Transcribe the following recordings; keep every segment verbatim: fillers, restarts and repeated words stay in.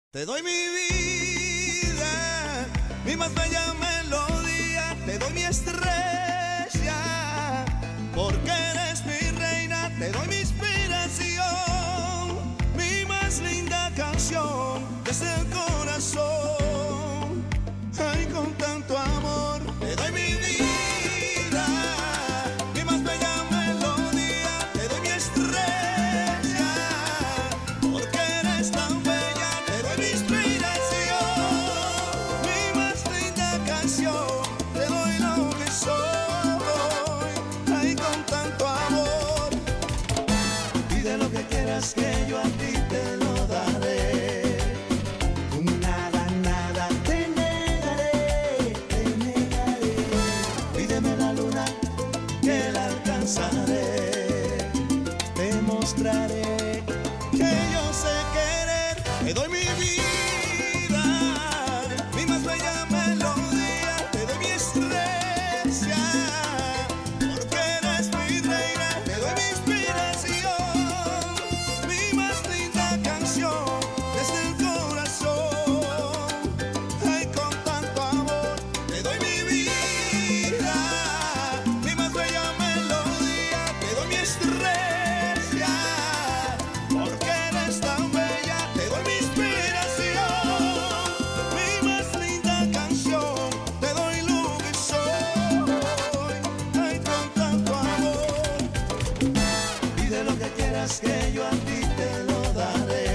Te doy mi vida, mi más bella melodía, te doy mi estrella, porque eres mi reina, te doy mi inspiración, mi más linda canción desde el corazón. Ay, con tanto amor, te doy mi vida, mi más bella melodía, te doy mi estrella, porque eres tan bella, te doy mi inspiración, mi más linda canción, te doy lo que soy. Ay, con tanto amor, pide lo que quieras que yo a ti te lo daré. Nada, nada te negaré, te negaré. Pídeme la luna que la alcanzaré. Te mostraré que yo sé querer. Te doy mi vida, mi más bella melodía, te doy mi estrella, porque eres mi reina, te doy mi inspiración, mi más linda canción desde el corazón. Ay, con tanto amor, te doy mi vida, mi más bella melodía, te doy mi estrella, porque eres tan bella, te doy mi inspiración, mi más linda canción, te doy lo que soy. Ay, con tanto amor, pide lo que quieras que yo a ti te lo daré.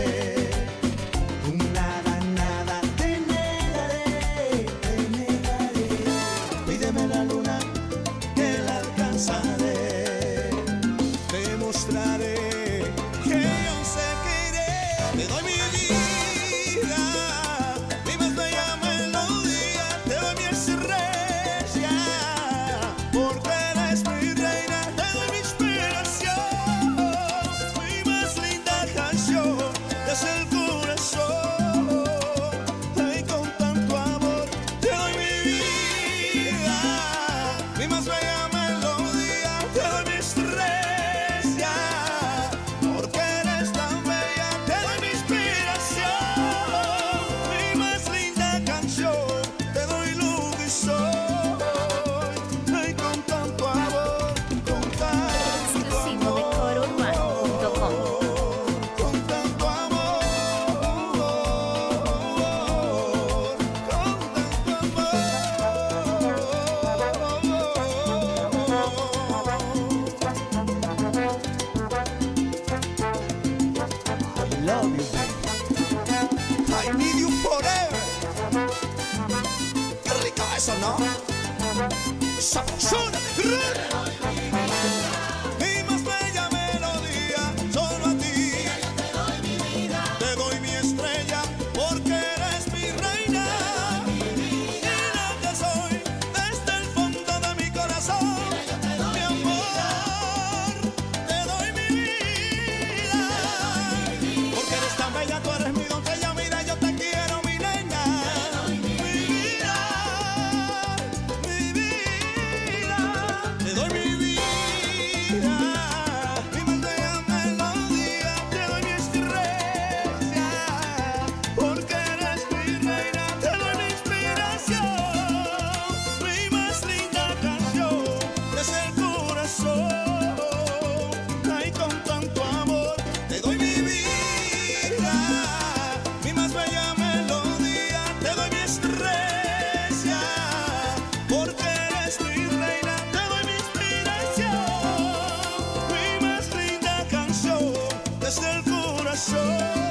Nada, nada te negaré, te negaré. Pídeme la luna que la alcanzaré. Te mostraré que yo sé querer. Te doy mi vida, mi más bella melodía, te doy mi estrella, porque eres mi reina, te doy mi inspiración, mi más linda canción desde el corazón. Ay, con tanto amor, te doy mi vida, mi más bella melodía, te doy mi estrella, porque eres tan bella, te doy mi inspiración, mi más linda canción, te doy lo que soy. Ay, con tanto amor, con tanto Exclusivo de coro urbano punto com. con tanto amor, con tanto amor. I love you, baby. I need you forever. Qué rico eso, ¿no? Sabrosura. Mi más bella melodía, solo a ti. Te doy mi estrella, porque eres mi reina. Y lo que soy, desde el fondo de mi corazón. Mi amor, te doy mi vida, porque eres tan bella, tú eres mi doncella, mira, yo te quiero, mi nena. Mi vida, mi vida, te doy mi vida, mi más bella melodía, te doy mi estrella, porque eres mi reina, te doy mi inspiración, mi más linda canción desde el corazón. Ay, con tanto amor, te doy mi vida, mi más bella melodía, te doy mi estrella, porque eres mi reina, te doy mi inspiración, mi más linda canción desde el corazón.